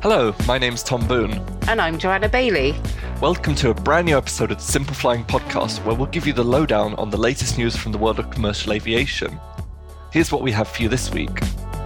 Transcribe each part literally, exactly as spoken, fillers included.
Hello, my name's Tom Boone. And I'm Joanna Bailey. Welcome to a brand new episode of the Simple Flying Podcast, where we'll give you the lowdown on the latest news from the world of commercial aviation. Here's what we have for you this week.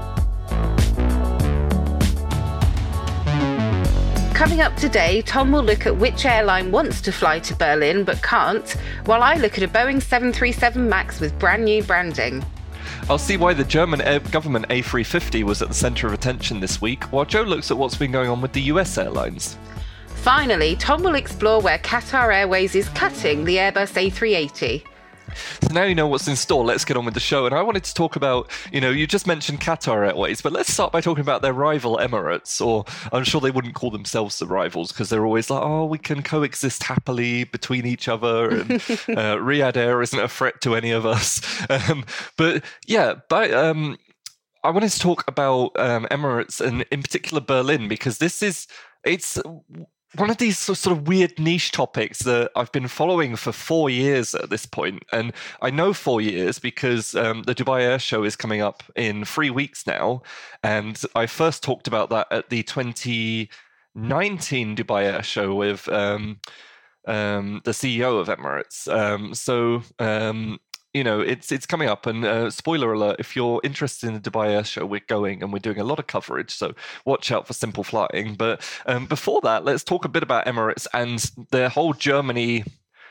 Coming up today, Tom will look at which airline wants to fly to Berlin but can't, while I look at a Boeing seven thirty-seven MAX with brand new branding. I'll see why the German air government A three fifty was at the centre of attention this week, while Joe looks at what's been going on with the U S airlines. Finally, Tom will explore where Qatar Airways is cutting the Airbus A three eighty. So now you know what's in store, let's get on with the show. And I wanted to talk about, you know, you just mentioned Qatar Airways, but let's start by talking about their rival Emirates, or I'm sure they wouldn't call themselves the rivals because they're always like, oh, we can coexist happily between each other, and uh, Riyadh Air isn't a threat to any of us. Um, but yeah, but um, I wanted to talk about um, Emirates and in particular Berlin, because this is, it's one of these sort of weird niche topics that I've been following for four years at this point. And I know four years because um, the Dubai Air Show is coming up in three weeks now. And I first talked about that at the twenty nineteen Dubai Air Show with um, um, the C E O of Emirates. Um, so... Um, You know, it's it's coming up, and uh, spoiler alert, if you're interested in the Dubai Air Show, we're going, and we're doing a lot of coverage, so watch out for Simple Flying. But um, before that, let's talk a bit about Emirates and their whole Germany,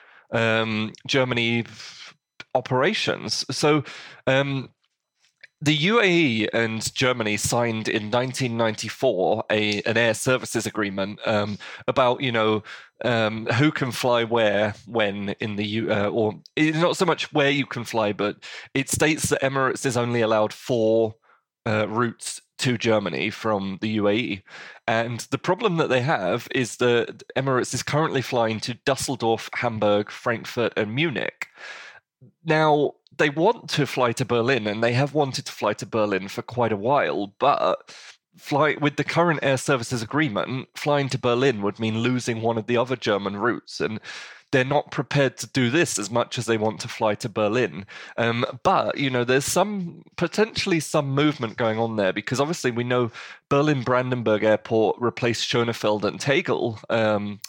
um, Germany operations. So um, the U A E and Germany signed in nineteen ninety-four a an air services agreement um, about, you know, um, who can fly where, when in the U, uh, or not so much where you can fly, but it states that Emirates is only allowed four uh, routes to Germany from the U A E. And the problem that they have is that Emirates is currently flying to Dusseldorf, Hamburg, Frankfurt, and Munich. Now, they want to fly to Berlin, and they have wanted to fly to Berlin for quite a while, but fly with the current air services agreement, flying to Berlin would mean losing one of the other German routes, and they're not prepared to do this as much as they want to fly to Berlin. Um, but, you know, there's some potentially some movement going on there, because obviously we know Berlin-Brandenburg Airport replaced Schönefeld and Tegel um,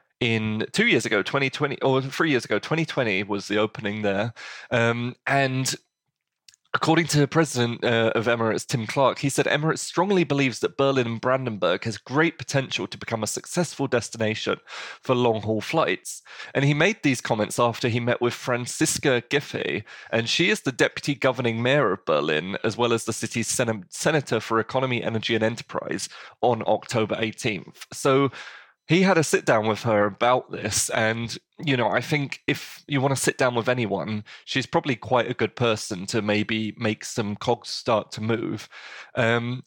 in two years ago, twenty twenty, or three years ago, twenty twenty was the opening there. Um, and according to the president uh, of Emirates, Tim Clark, he said Emirates strongly believes that Berlin and Brandenburg has great potential to become a successful destination for long-haul flights. And he made these comments after he met with Franziska Giffey, and she is the deputy governing mayor of Berlin, as well as the city's sen- senator for economy, energy and enterprise, on October eighteenth. So he had a sit down with her about this, and, you know, I think if you want to sit down with anyone, she's probably quite a good person to maybe make some cogs start to move. Um,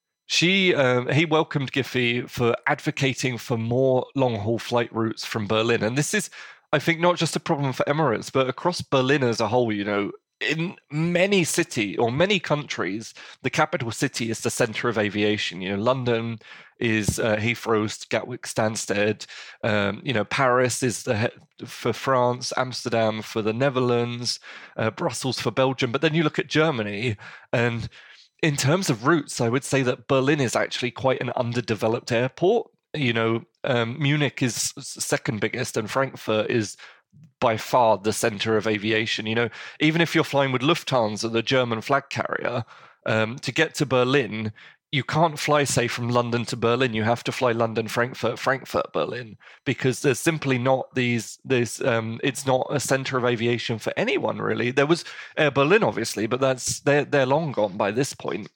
she, uh, he welcomed Giffey for advocating for more long-haul flight routes from Berlin. And this is, I think, not just a problem for Emirates, but across Berlin as a whole. You know, in many city or many countries, the capital city is the center of aviation. You know, London is uh, Heathrow's Gatwick Stansted. Um, you know, Paris is the he- for France, Amsterdam for the Netherlands, uh, Brussels for Belgium. But then you look at Germany, and in terms of routes, I would say that Berlin is actually quite an underdeveloped airport. You know, um, Munich is second biggest, and Frankfurt is by far the center of aviation. You know, even if you're flying with Lufthansa, the German flag carrier, um, to get to Berlin, you can't fly, say, from London to Berlin. You have to fly London, Frankfurt, Frankfurt, Berlin, because there's simply not these, this, um, it's not a center of aviation for anyone, really. There was Air Berlin, obviously, but that's, they're, they're long gone by this point.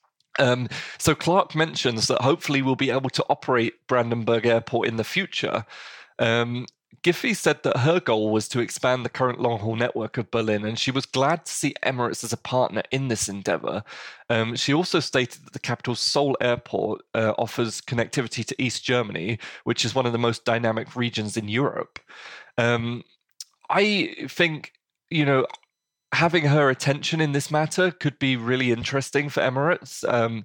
Um, so Clark mentions that hopefully we'll be able to operate Brandenburg Airport in the future. Um, Giffey said that her goal was to expand the current long-haul network of Berlin, and she was glad to see Emirates as a partner in this endeavour. Um, she also stated that the capital's Seoul airport uh, offers connectivity to East Germany, which is one of the most dynamic regions in Europe. Um, I think, you know, having her attention in this matter could be really interesting for Emirates. Um,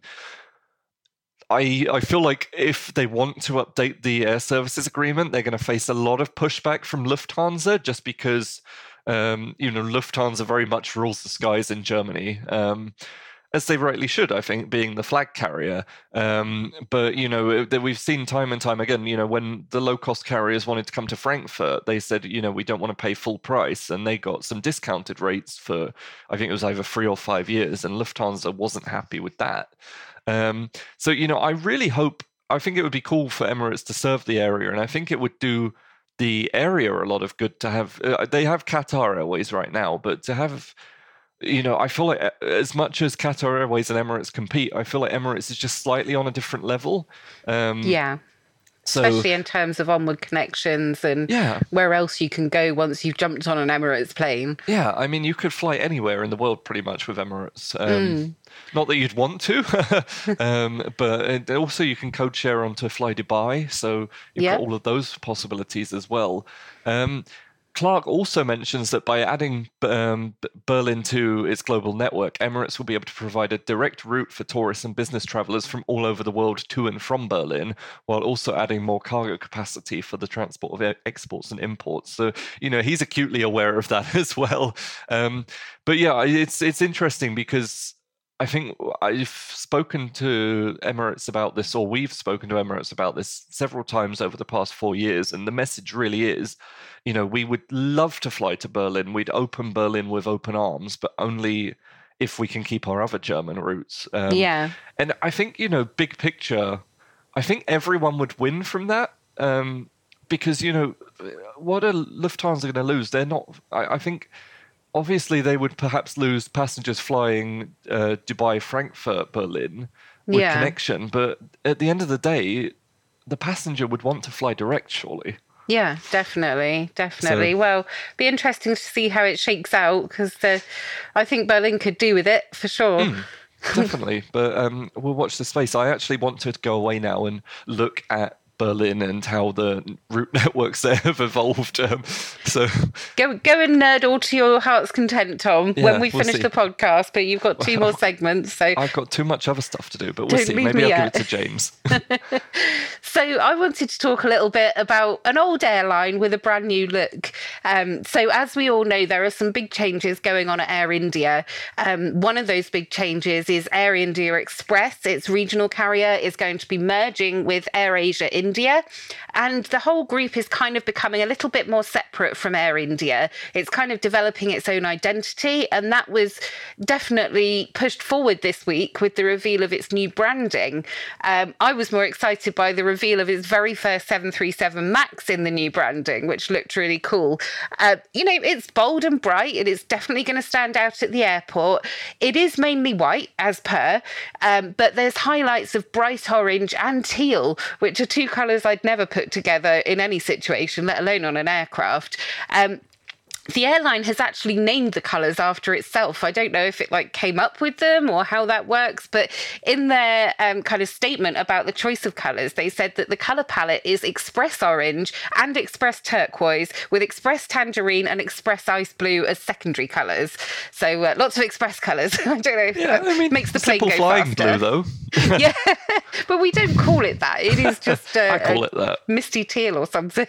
I, I feel like if they want to update the air services agreement, they're going to face a lot of pushback from Lufthansa, just because, um, you know, Lufthansa very much rules the skies in Germany. Um, as they rightly should, I think, being the flag carrier. Um, but, you know, that we've seen time and time again, you know, when the low-cost carriers wanted to come to Frankfurt, they said, you know, we don't want to pay full price. And they got some discounted rates for, I think it was over three or five years. And Lufthansa wasn't happy with that. Um, so, you know, I really hope, I think it would be cool for Emirates to serve the area. And I think it would do the area a lot of good to have, uh, they have Qatar Airways right now, but to have, you know, I feel like as much as Qatar Airways and Emirates compete, I feel like Emirates is just slightly on a different level. Um, yeah. So, especially in terms of onward connections and yeah. where else you can go once you've jumped on an Emirates plane. Yeah, I mean, you could fly anywhere in the world pretty much with Emirates. Um, mm. Not that you'd want to, um, but also you can code share onto Fly Dubai, so you've yep. got all of those possibilities as well. Um, Clark also mentions that by adding um, Berlin to its global network, Emirates will be able to provide a direct route for tourists and business travelers from all over the world to and from Berlin, while also adding more cargo capacity for the transport of exports and imports. So, you know, he's acutely aware of that as well. Um, but yeah, it's it's interesting because I think I've spoken to Emirates about this, or we've spoken to Emirates about this several times over the past four years. And the message really is, you know, we would love to fly to Berlin. We'd open Berlin with open arms, but only if we can keep our other German routes. Um, yeah. And I think, you know, big picture, I think everyone would win from that. Um, because, you know, what are Lufthansa going to lose? They're not, I, I think... Obviously, they would perhaps lose passengers flying uh, Dubai, Frankfurt, Berlin with yeah. connection. But at the end of the day, the passenger would want to fly direct, surely. Yeah, definitely, definitely. So, well, be interesting to see how it shakes out because uh, I think Berlin could do with it for sure. Mm, definitely, but um, we'll watch the space. I actually want to go away now and look at Berlin and how the route networks there have evolved. Um, so go go and nerd all to your heart's content, Tom, yeah, when we we'll finish see. the podcast. But you've got two well, more segments, so I've got too much other stuff to do. But we'll Don't see. leave Maybe me I'll yet. give it to James. So I wanted to talk a little bit about an old airline with a brand new look. Um, so as we all know, there are some big changes going on at Air India. Um, one of those big changes is Air India Express. Its regional carrier is going to be merging with Air Asia India. And the whole group is kind of becoming a little bit more separate from Air India. It's kind of developing its own identity. And that was definitely pushed forward this week with the reveal of its new branding. Um, I was more excited by the reveal of its very first seven thirty-seven MAX in the new branding, which looked really cool. Uh, you know, it's bold and bright. It is definitely going to stand out at the airport. It is mainly white, as per, um, but there's highlights of bright orange and teal, which are two colours I'd never put together in any situation, let alone on an aircraft. Um, The airline has actually named the colours after itself. I don't know if it like came up with them or how that works, but in their um, kind of statement about the choice of colours, they said that the colour palette is Express Orange and Express Turquoise, with Express Tangerine and Express Ice Blue as secondary colours. So uh, lots of Express colours. I don't know if yeah, that I mean, makes the plane go flying faster. Blue, though. Yeah, but we don't call it that. It is just uh, I call it that. Misty teal or something.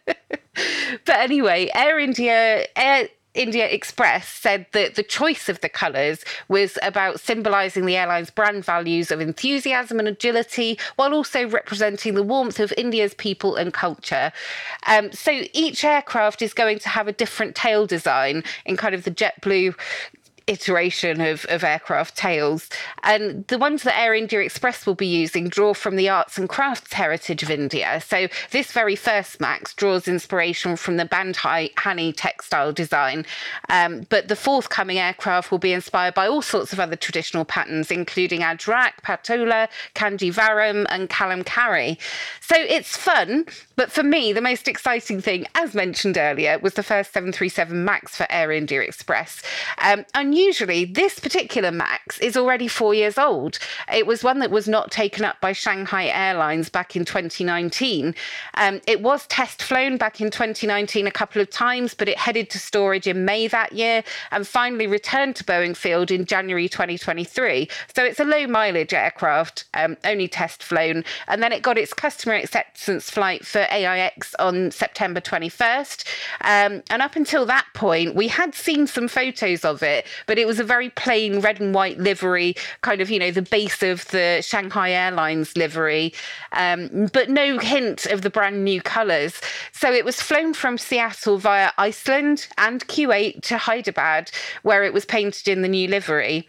But anyway, Air India, Air India Express said that the choice of the colours was about symbolising the airline's brand values of enthusiasm and agility, while also representing the warmth of India's people and culture. Um, so each aircraft is going to have a different tail design in kind of the JetBlue iteration of, of aircraft tails, and the ones that Air India Express will be using draw from the arts and crafts heritage of India. So this very first MAX draws inspiration from the Bandhani textile design, um, but the forthcoming aircraft will be inspired by all sorts of other traditional patterns, including Ajrak, Patola, Kanjivaram and Kalamkari. So it's fun, but for me the most exciting thing, as mentioned earlier, was the first seven thirty-seven MAX for Air India Express. Um, and Unusually, this particular MAX is already four years old. It was one that was not taken up by Shanghai Airlines back in twenty nineteen. Um, it was test flown back in twenty nineteen a couple of times, but it headed to storage in May that year and finally returned to Boeing Field in January twenty twenty-three. So it's a low mileage aircraft, um, only test flown. And then it got its customer acceptance flight for A I X on September twenty-first. Um, and up until that point, we had seen some photos of it, but it was a very plain red and white livery, kind of, you know, the base of the Shanghai Airlines livery, um, but no hint of the brand new colours. So it was flown from Seattle via Iceland and Kuwait to Hyderabad, where it was painted in the new livery.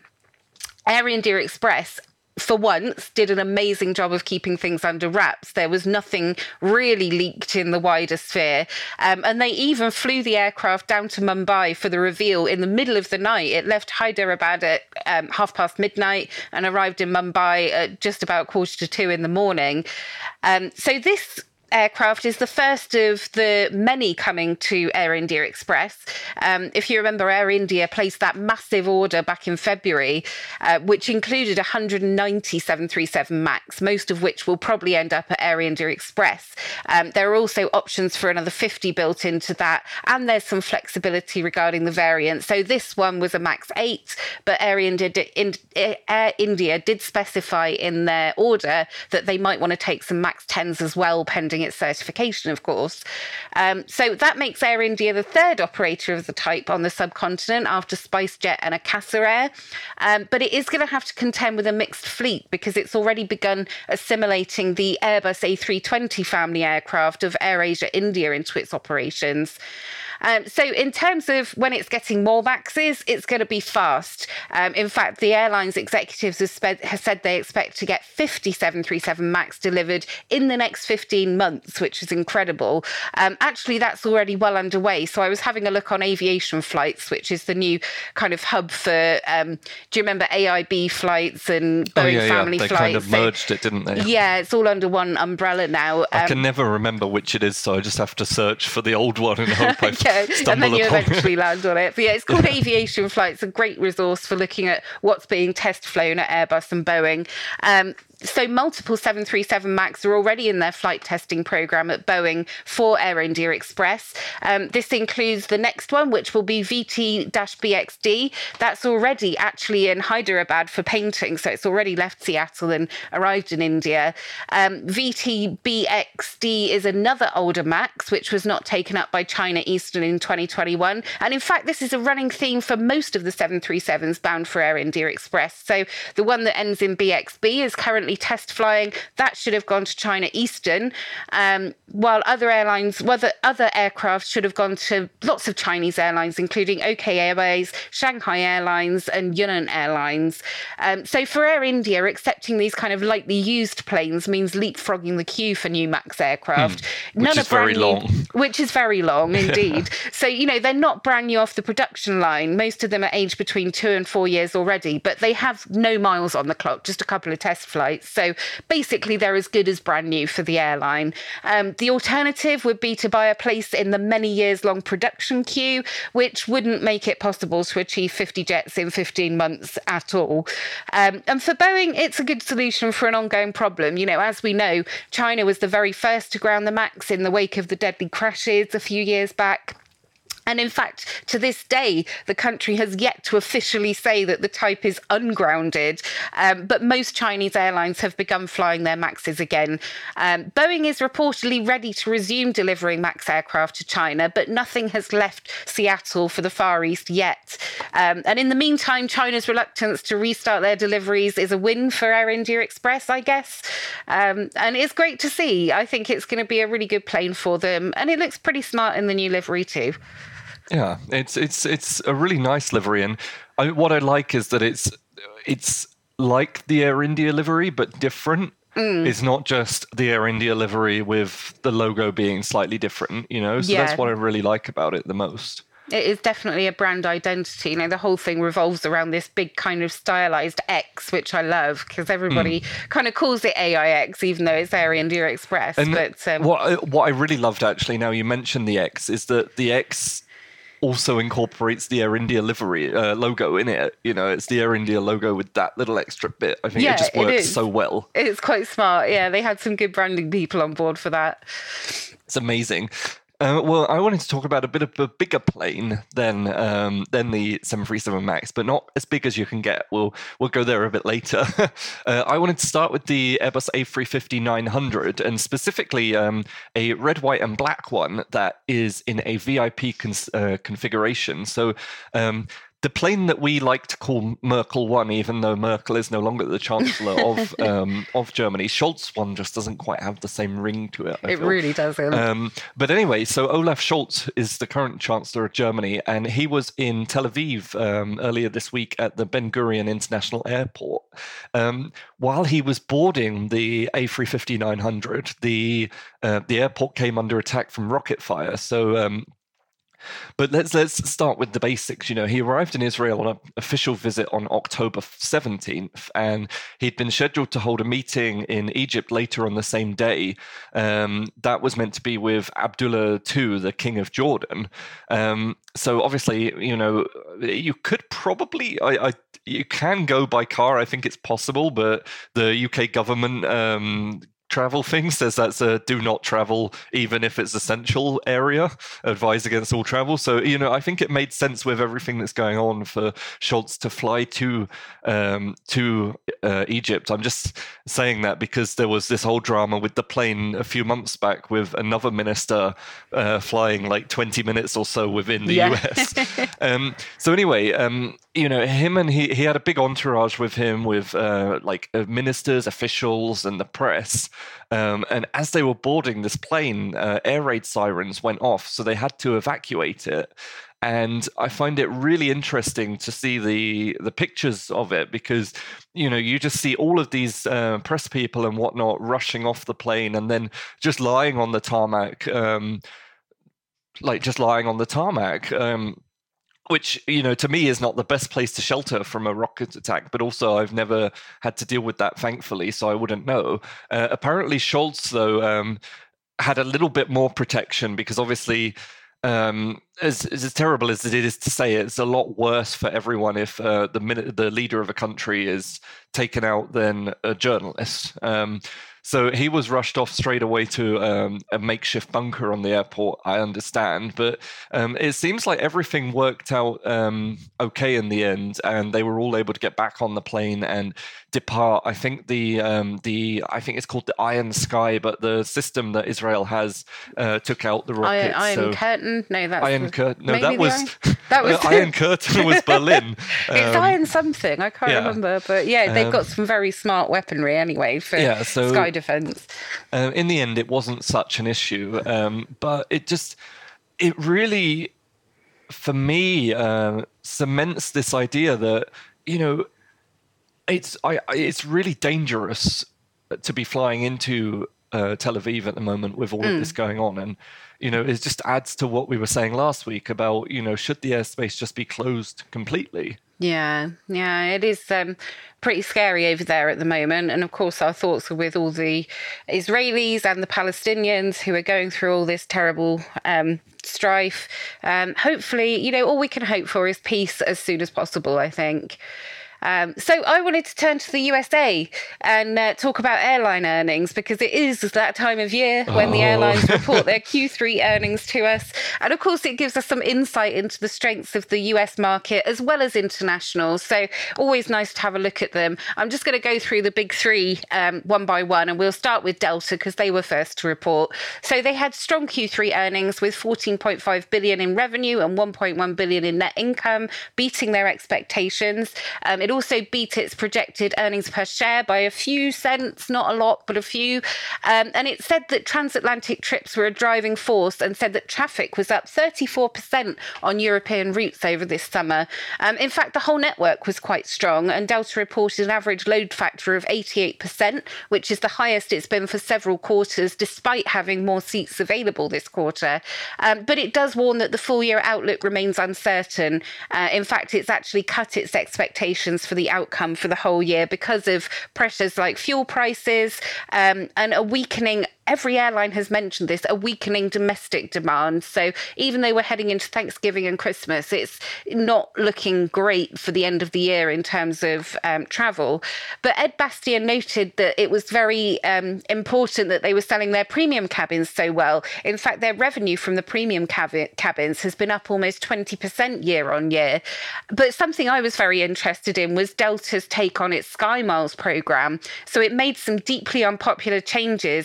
Air India Express, for once, did an amazing job of keeping things under wraps. There was nothing really leaked in the wider sphere. Um, and they even flew the aircraft down to Mumbai for the reveal in the middle of the night. It left Hyderabad at um, half past midnight and arrived in Mumbai at just about quarter to two in the morning. Um, so this aircraft is the first of the many coming to Air India Express. Um, if you remember, Air India placed that massive order back in February, uh, which included one hundred ninety seven thirty-seven MAX, most of which will probably end up at Air India Express. Um, there are also options for another fifty built into that, and there's some flexibility regarding the variant. So this one was a MAX eight, but Air India, did, in, Air India did specify in their order that they might want to take some MAX tens as well, pending its certification, of course. Um, so that makes Air India the third operator of the type on the subcontinent after SpiceJet and Akasa Air. Um, but it is going to have to contend with a mixed fleet because it's already begun assimilating the Airbus A three twenty family aircraft of AirAsia India into its operations. Um, so in terms of when it's getting more MAXes, it's going to be fast. Um, in fact, the airline's executives have, spe- have said they expect to get fifty seven thirty-seven MAX delivered in the next fifteen months, which is incredible. Um, actually, that's already well underway. So I was having a look on Aviation Flights, which is the new kind of hub for, um, do you remember A I B flights and Boeing oh, yeah, family yeah. They flights? kind of So, merged it, didn't they? Yeah, it's all under one umbrella now. Um, I can never remember which it is, so I just have to search for the old one and hope I yeah, stumble and then you upon eventually it. land on it. But yeah, it's called Aviation Flights, a great resource for looking at what's being test flown at Airbus and Boeing. Um, So multiple seven thirty-seven MAX are already in their flight testing program at Boeing for Air India Express. Um, this includes the next one, which will be V T B X D. That's already actually in Hyderabad for painting, so it's already left Seattle and arrived in India. Um, V T B X D is another older MAX, which was not taken up by China Eastern in twenty twenty-one. And in fact, this is a running theme for most of the seven thirty-sevens bound for Air India Express. So the one that ends in B X B is currently test flying. That should have gone to China Eastern, um, while other airlines, whether other aircraft should have gone to lots of Chinese airlines, including O K Airways, Shanghai Airlines, and Yunnan Airlines. Um, so for Air India, accepting these kind of lightly used planes means leapfrogging the queue for new MAX aircraft. Mm, which None is are brand very new, long. Which is very long indeed. So, you know, they're not brand new off the production line. Most of them are aged between two and four years already, but they have no miles on the clock, just a couple of test flights. So basically, they're as good as brand new for the airline. Um, the alternative would be to buy a place in the many years long production queue, which wouldn't make it possible to achieve fifty jets in fifteen months at all. Um, and for Boeing, it's a good solution for an ongoing problem. You know, as we know, China was the very first to ground the MAX in the wake of the deadly crashes a few years back. And in fact, to this day, the country has yet to officially say that the type is ungrounded. Um, but most Chinese airlines have begun flying their MAXes again. Um, Boeing is reportedly ready to resume delivering MAX aircraft to China, but nothing has left Seattle for the Far East yet. Um, and in the meantime, China's reluctance to restart their deliveries is a win for Air India Express, I guess. Um, and it's great to see. I think it's going to be a really good plane for them. And it looks pretty smart in the new livery too. Yeah, it's it's it's a really nice livery, and I, what I like is that it's it's like the Air India livery but different. Mm. It's not just the Air India livery with the logo being slightly different, you know. So yeah. That's what I really like about it the most. It is definitely a brand identity. You know, the whole thing revolves around this big kind of stylized X, which I love because everybody mm. kind of calls it A I X, even though it's Air India Express. And but um, what I, what I really loved actually, now you mentioned the X, is that the X also incorporates the Air India livery uh, logo in it. You know, it's the Air India logo with that little extra bit. I think yeah, it just works it so well. It's quite smart. Yeah, they had some good branding people on board for that. It's amazing. Uh, well, I wanted to talk about a bit of a bigger plane than um, than the seven thirty-seven MAX, but not as big as you can get. We'll we'll go there a bit later. uh, I wanted to start with the Airbus A three fifty nine hundred, and specifically um, a red, white, and black one that is in a V I P cons- uh, configuration. So. Um, the plane that we like to call Merkel One, even though Merkel is no longer the Chancellor of um, of Germany, Scholz One just doesn't quite have the same ring to it. I it feel. really doesn't. Um, but anyway, so Olaf Scholz is the current Chancellor of Germany, and he was in Tel Aviv um, earlier this week at the Ben Gurion International Airport. Um, while he was boarding the A three fifty nine hundred, the uh, the airport came under attack from rocket fire. So. Um, But let's let's start with the basics. You know, he arrived in Israel on an official visit on October seventeenth, and he'd been scheduled to hold a meeting in Egypt later on the same day. Um, that was meant to be with Abdullah the Second, the King of Jordan. Um, so obviously, you know, you could probably, I, I you can go by car. I think it's possible, but the U K government. Um, travel thing says that's a do not travel even if it's essential area, advise against all travel. So, you know, I think it made sense with everything that's going on for Scholz to fly to um, to uh, Egypt. I'm just saying that because there was this whole drama with the plane a few months back with another minister uh, flying like twenty minutes or so within the yeah. U S. um, so anyway, um, you know, him and he, he had a big entourage with him with uh, like uh, ministers, officials and the press. Um, and as they were boarding this plane, uh, air raid sirens went off, so they had to evacuate it. And I find it really interesting to see the the pictures of it because, you know, you just see all of these uh, press people and whatnot rushing off the plane and then just lying on the tarmac, um, like just lying on the tarmac. Um, Which, you know, to me is not the best place to shelter from a rocket attack, but also I've never had to deal with that, thankfully, so I wouldn't know. Uh, apparently, Scholz, though, um, had a little bit more protection because obviously, um, as, as terrible as it is to say, it's a lot worse for everyone if uh, the minute the leader of a country is taken out than a journalist. Um, So he was rushed off straight away to um, a makeshift bunker on the airport, I understand. But um, it seems like everything worked out um, okay in the end, and they were all able to get back on the plane and depart. I think the um, the I think it's called the Iron Sky, but the system that Israel has uh, took out the rockets. Iron, Iron so, Curtain? No, that's Iron the, Curtain. No, maybe that was Iron, that was uh, Iron Curtain was Berlin. It's Um, Iron something. I can't yeah. remember, but yeah, they've Um, got some very smart weaponry anyway for yeah, so, sky defense. Um, in the end, it wasn't such an issue, um, but it just, it really, for me, uh, cements this idea that, you know, it's I, it's really dangerous to be flying into uh, Tel Aviv at the moment with all mm. of this going on. And, you know, it just adds to what we were saying last week about, you know, should the airspace just be closed completely? Yeah, yeah, it is um, pretty scary over there at the moment. And of course, our thoughts are with all the Israelis and the Palestinians who are going through all this terrible um, strife. Um, hopefully, you know, all we can hope for is peace as soon as possible, I think. Um, so I wanted to turn to the U S A and uh, talk about airline earnings because it is that time of year when oh. the airlines report their Q three earnings to us. And of course, it gives us some insight into the strengths of the U S market as well as international. So always nice to have a look at them. I'm just going to go through the big three um, one by one, and we'll start with Delta because they were first to report. So they had strong Q three earnings with fourteen point five billion in revenue and one point one billion in net income, beating their expectations. Um, it also beat its projected earnings per share by a few cents, not a lot, but a few. Um, and it said that transatlantic trips were a driving force and said that traffic was up thirty-four percent on European routes over this summer. Um, in fact, the whole network was quite strong, and Delta reported an average load factor of eighty-eight percent, which is the highest it's been for several quarters, despite having more seats available this quarter. Um, but it does warn that the full year outlook remains uncertain. Uh, in fact, it's actually cut its expectations for the outcome for the whole year because of pressures like fuel prices um, and a weakening. Every airline has mentioned this, a weakening domestic demand. So even though we're heading into Thanksgiving and Christmas, it's not looking great for the end of the year in terms of um, travel. But Ed Bastian noted that it was very um, important that they were selling their premium cabins so well. In fact, their revenue from the premium cab- cabins has been up almost twenty percent year on year. But something I was very interested in was Delta's take on its Sky Miles program. So it made some deeply unpopular changes earlier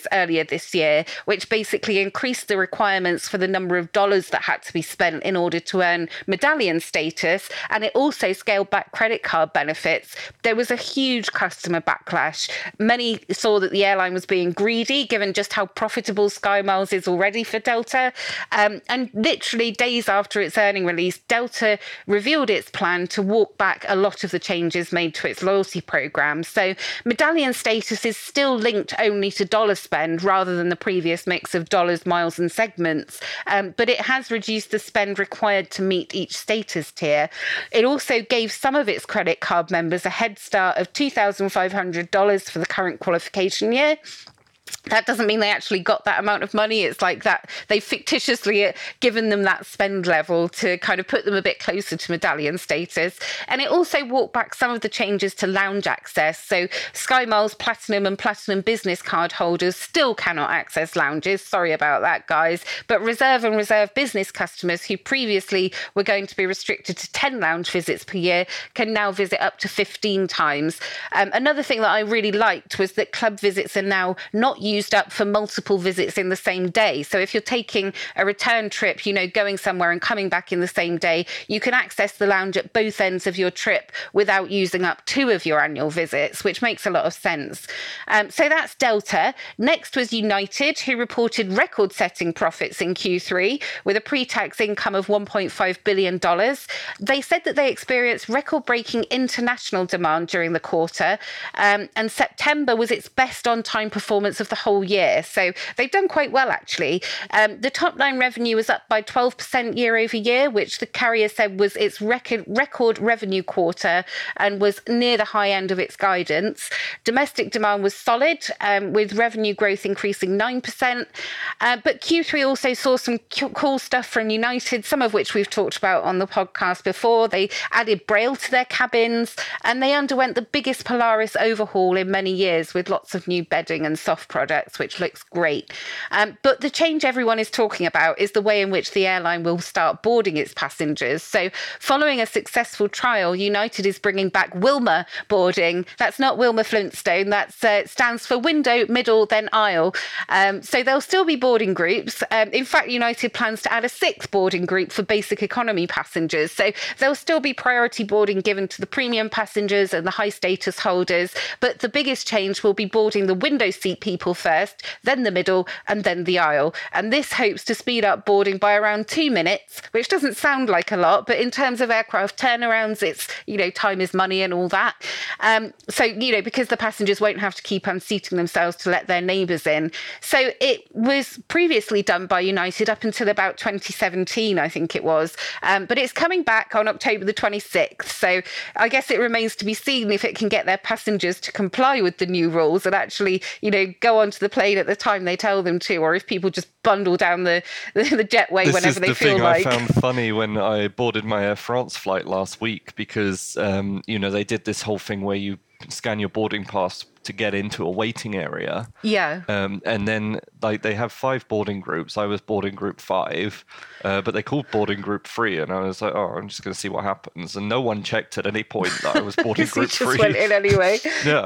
this year, which basically increased the requirements for the number of dollars that had to be spent in order to earn medallion status. And it also scaled back credit card benefits. There was a huge customer backlash. Many saw that the airline was being greedy, given just how profitable SkyMiles is already for Delta. Um, and literally days after its earning release, Delta revealed its plan to walk back a lot of the changes made to its loyalty program. So medallion status is still linked only to dollar spend rather than the previous mix of dollars, miles and segments. Um, but it has reduced the spend required to meet each status tier. It also gave some of its credit card members a head start of two thousand five hundred dollars for the current qualification year. That doesn't mean they actually got that amount of money. It's like that they've fictitiously given them that spend level to kind of put them a bit closer to medallion status. And it also walked back some of the changes to lounge access. So SkyMiles Platinum and Platinum Business card holders still cannot access lounges. Sorry about that, guys. But Reserve and Reserve Business customers who previously were going to be restricted to ten lounge visits per year can now visit up to fifteen times. Um, another thing that I really liked was that club visits are now not used up for multiple visits in the same day. So if you're taking a return trip, you know, going somewhere and coming back in the same day, you can access the lounge at both ends of your trip without using up two of your annual visits, which makes a lot of sense. Um, so that's Delta. Next was United, who reported record-setting profits in Q three with a pre-tax income of one point five billion dollars. They said that they experienced record-breaking international demand during the quarter, um, and September was its best on-time performance of the whole year. So they've done quite well, actually. Um, the top line revenue was up by twelve percent year over year, which the carrier said was its record record revenue quarter and was near the high end of its guidance. Domestic demand was solid, um, with revenue growth increasing nine percent. Uh, but Q three also saw some cool stuff from United, some of which we've talked about on the podcast before. They added Braille to their cabins, and they underwent the biggest Polaris overhaul in many years with lots of new bedding and soft products, which looks great. Um, but the change everyone is talking about is the way in which the airline will start boarding its passengers. So following a successful trial, United is bringing back Wilma boarding. That's not Wilma Flintstone. That uh, stands for window, middle, then aisle. Um, so there'll still be boarding groups. Um, in fact, United plans to add a sixth boarding group for basic economy passengers. So there'll still be priority boarding given to the premium passengers and the high status holders. But the biggest change will be boarding the window seat people first, then the middle, and then the aisle. And this hopes to speed up boarding by around two minutes, which doesn't sound like a lot, but in terms of aircraft turnarounds, it's, you know, time is money and all that. Um, so, you know, because the passengers won't have to keep unseating themselves to let their neighbours in. So it was previously done by United up until about twenty seventeen, I think it was. Um, but it's coming back on October the twenty-sixth. So I guess it remains to be seen if it can get their passengers to comply with the new rules and actually, you know, go onto the plane at the time they tell them to, or if people just bundle down the, the, the jetway this whenever they feel like. This is the thing I found funny when I boarded my Air France flight last week because, um, you know, they did this whole thing where you scan your boarding pass to get into a waiting area. Yeah. Um, and then like they have five boarding groups. I was boarding group five, uh, but they called boarding group three, and I was like, oh, I'm just going to see what happens. And no one checked at any point that I was boarding group just three. Went in anyway. Yeah.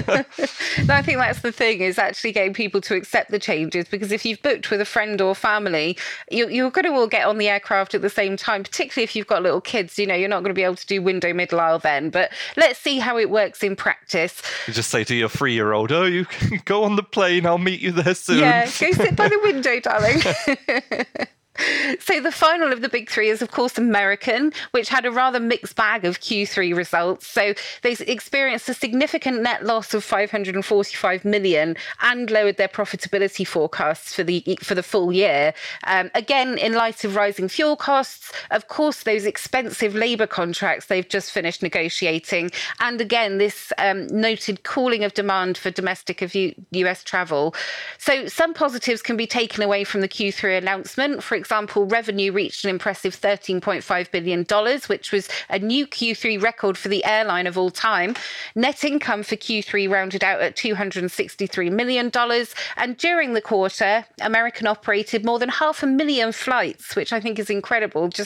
No, I think that's the thing, is actually getting people to accept the changes, because if you've booked with a friend or family, you, you're going to all get on the aircraft at the same time, particularly if you've got little kids. You know, you're not going to be able to do window, middle aisle then. But let's see how it works in practice. You just say to your three-year-old, oh, you can go on the plane, I'll meet you there soon. Yeah, go sit by the window, darling. So the final of the big three is, of course, American, which had a rather mixed bag of Q three results. So they experienced a significant net loss of five hundred forty-five million and lowered their profitability forecasts for the for the full year. Um, again, in light of rising fuel costs, of course, those expensive labour contracts they've just finished negotiating, and again, this um, noted cooling of demand for domestic of U- US travel. So some positives can be taken away from the Q three announcement. For example, revenue reached an impressive thirteen point five billion dollars, which was a new Q three record for the airline of all time. Net income for Q three rounded out at two hundred sixty-three million dollars. And during the quarter, American operated more than half a million flights, which I think is incredible. Just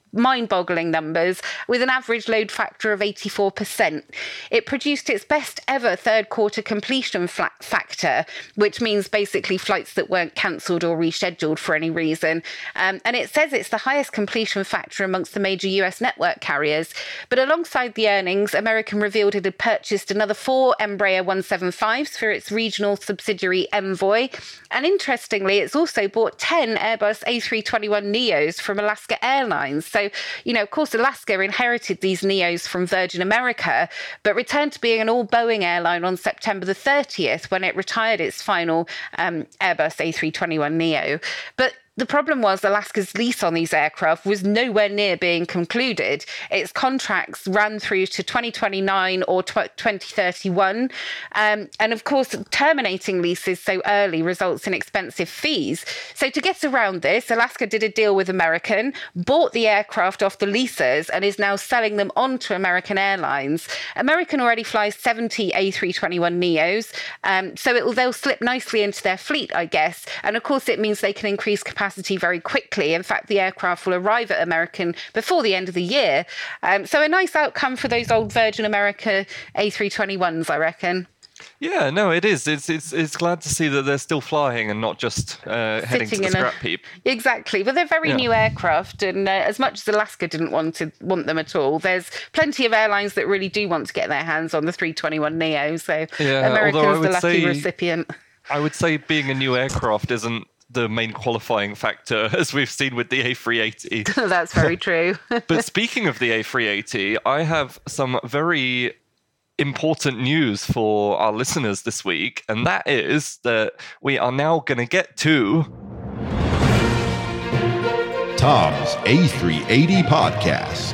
mind-boggling numbers with an average load factor of eighty-four percent. It produced its best ever third quarter completion factor, which means basically flights that weren't cancelled or rescheduled for any reason. Um, and it says it's the highest completion factor amongst the major U S network carriers. But alongside the earnings, American revealed it had purchased another four Embraer one seventy-fives for its regional subsidiary Envoy. And interestingly, it's also bought ten Airbus A three twenty-one neos from Alaska Airlines. So, you know, of course, Alaska inherited these neos from Virgin America, but returned to being an all-Boeing airline on September the thirtieth when it retired its final um, Airbus A three twenty-one neo. But the problem was Alaska's lease on these aircraft was nowhere near being concluded. Its contracts ran through to twenty twenty-nine or twenty thirty-one. Um, and of course, terminating leases so early results in expensive fees. So to get around this, Alaska did a deal with American, bought the aircraft off the leasers, and is now selling them on to American Airlines. American already flies seventy A three twenty-one neos, um, so it will, they'll slip nicely into their fleet, I guess. And of course, it means they can increase capacity very quickly. In fact, the aircraft will arrive at American before the end of the year. Um, so a nice outcome for those old Virgin America A three twenty-ones, I reckon. Yeah, no, it is. It's it's it's glad to see that they're still flying and not just uh, heading to the scrap heap. Exactly. But they're very yeah. new aircraft, and uh, as much as Alaska didn't want to want them at all, there's plenty of airlines that really do want to get their hands on the three twenty-one neo. So yeah, America's the lucky say, recipient. I would say being a new aircraft isn't the main qualifying factor, as we've seen with the A three eighty. That's very true. But speaking of the A three eighty, I have some very important news for our listeners this week, and that is that we are now going to get to Tom's A three eighty Podcast.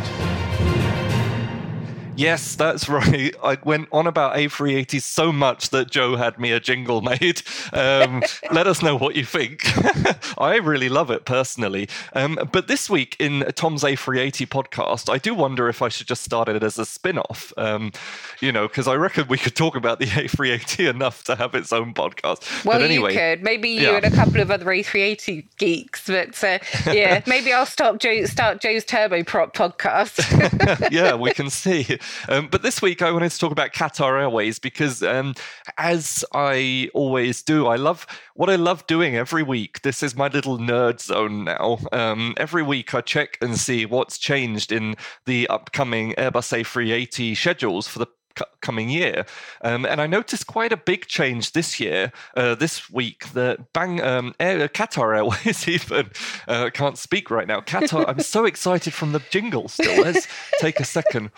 Yes, that's right. I went on about A three eighty so much that Joe had me a jingle made. Um, let us know what you think. I really love it personally. Um, but this week in Tom's A three eighty podcast, I do wonder if I should just start it as a spin-off, um, you know, because I reckon we could talk about the A three eighty enough to have its own podcast. Well, but anyway, you could. Maybe you yeah. and a couple of other A three eighty geeks. But uh, yeah, maybe I'll start, Joe, start Joe's Turboprop podcast. Yeah, we can see. Um, but this week I wanted to talk about Qatar Airways because, um, as I always do, I love what I love doing every week. This is my little nerd zone now. Um, every week I check and see what's changed in the upcoming Airbus A three eighty schedules for the coming year. Um, and I noticed quite a big change this year, uh, this week, that Bang, um, Air, Qatar Airways even, uh, can't speak right now. Qatar, I'm so excited from the jingle still. Let's take a second.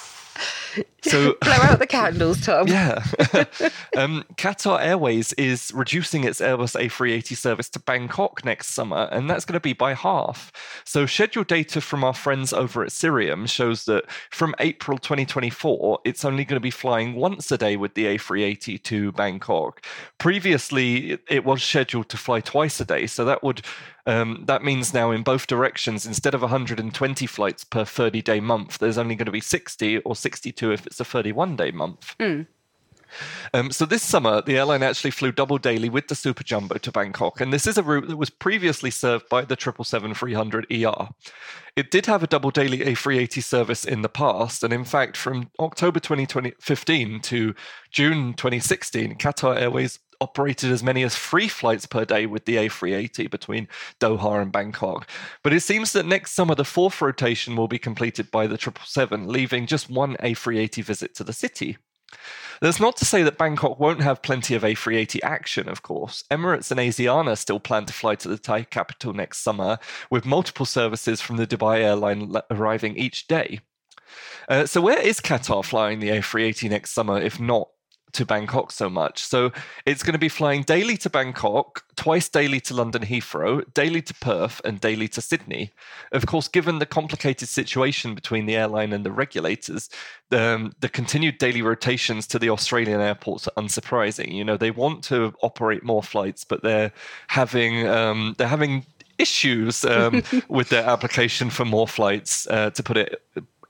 So blow out the candles, Tom. Yeah. um, Qatar Airways is reducing its Airbus A three eighty service to Bangkok next summer, and that's going to be by half. So schedule data from our friends over at Cirium shows that from April twenty twenty-four, it's only going to be flying once a day with the A three eighty to Bangkok. Previously, it was scheduled to fly twice a day, so that would Um, that means now in both directions, instead of one hundred twenty flights per thirty-day month, there's only going to be sixty or sixty-two if it's a thirty-one-day month. Mm. Um, so this summer, the airline actually flew double daily with the Super Jumbo to Bangkok, and this is a route that was previously served by the triple seven three hundred E R. It did have a double daily A three eighty service in the past, and in fact, from October twenty fifteen to June twenty sixteen, Qatar Airways operated as many as three flights per day with the A three eighty between Doha and Bangkok. But it seems that next summer, the fourth rotation will be completed by the triple seven, leaving just one A three eighty visit to the city. That's not to say that Bangkok won't have plenty of A three eighty action, of course. Emirates and Asiana still plan to fly to the Thai capital next summer, with multiple services from the Dubai airline arriving each day. Uh, so where is Qatar flying the A three eighty next summer, if not to Bangkok so much? So it's going to be flying daily to Bangkok, twice daily to London Heathrow, daily to Perth, and daily to Sydney. Of course, given the complicated situation between the airline and the regulators, um, the continued daily rotations to the Australian airports are unsurprising. You know, they want to operate more flights, but they're having um, they're having issues um, with their application for more flights, uh, to put it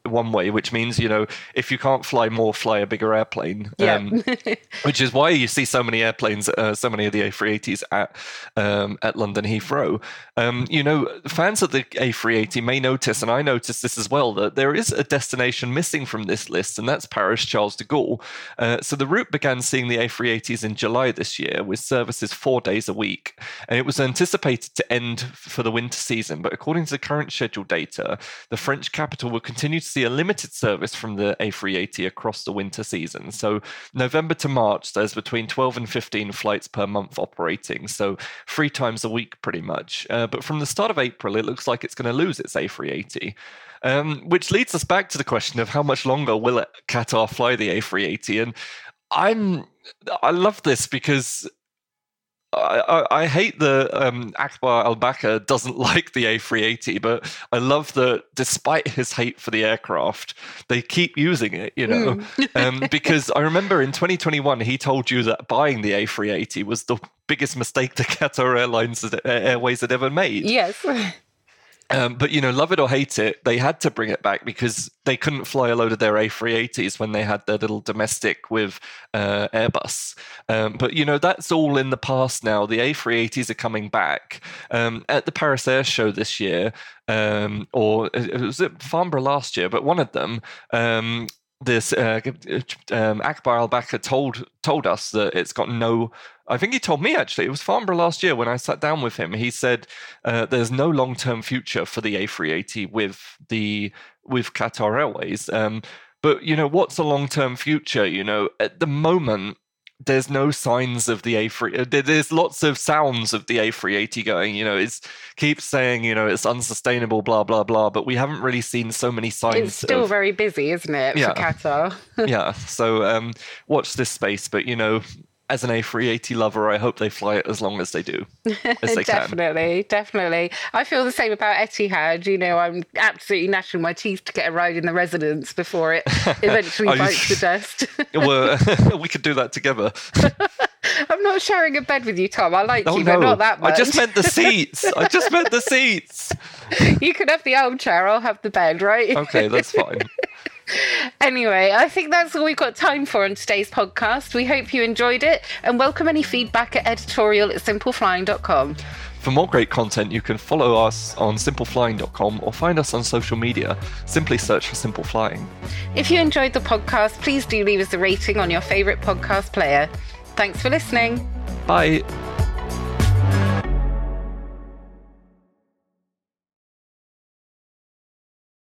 one way, which means, you know, if you can't fly more, fly a bigger airplane. Yeah. Um, which is why you see so many airplanes, uh, so many of the A three eighties at um, at London Heathrow. Um, you know, fans of the A three eighty may notice, and I noticed this as well, that there is a destination missing from this list, and that's Paris Charles de Gaulle. Uh, so the route began seeing the A three eighties in July this year, with services four days a week, and it was anticipated to end for the winter season. But according to the current schedule data, the French capital will continue to see a limited service from the A three eighty across the winter season. So November to March, there's between twelve and fifteen flights per month operating, so three times a week pretty much. Uh, but from the start of April, it looks like it's going to lose its A three eighty. Um, which leads us back to the question of how much longer will Qatar fly the A three eighty? And I'm, I love this because I, I, I hate that um, Akbar Al-Bakr doesn't like the A three eighty, but I love that despite his hate for the aircraft, they keep using it, you know, mm. um, because I remember in twenty twenty-one, he told you that buying the A three eighty was the biggest mistake the Qatar Airlines Airways had ever made. Yes. Um, but, you know, love it or hate it, they had to bring it back because they couldn't fly a load of their A three eighties when they had their little domestic with uh, Airbus. Um, but, you know, that's all in the past now. The A three eighties are coming back. Um, at the Paris Air Show this year, um, or it was at Farnborough last year, but one of them, um, this uh, um, Akbar Al-Bakr told told us that it's got no... I think he told me, actually, it was Farnborough last year when I sat down with him. He said uh, there's no long-term future for the A three eighty with the with Qatar Airways. Um, but, you know, what's a long-term future? You know, at the moment, there's no signs of the A three. There's lots of sounds of the A three eighty going, you know, it keeps saying, you know, it's unsustainable, blah, blah, blah. But we haven't really seen so many signs. It's still of, very busy, isn't it, yeah, for Qatar? yeah. So um, watch this space. But, you know, as an A three eighty lover, I hope they fly it as long as they do, as they definitely, can. Definitely. I feel the same about Etihad. You know, I'm absolutely gnashing my teeth to get a ride in the residence before it eventually bites the dust. Well, we could do that together. I'm not sharing a bed with you, Tom. I like oh, you, no. but not that much. I just meant the seats. I just meant the seats. You can have the armchair. I'll have the bed, right? Okay, that's fine. Anyway, I think that's all we've got time for on today's podcast. We hope you enjoyed it and welcome any feedback at editorial at simple flying dot com. For more great content, you can follow us on simple flying dot com or find us on social media. Simply search for Simple Flying. If you enjoyed the podcast, please do leave us a rating on your favourite podcast player. Thanks for listening. Bye.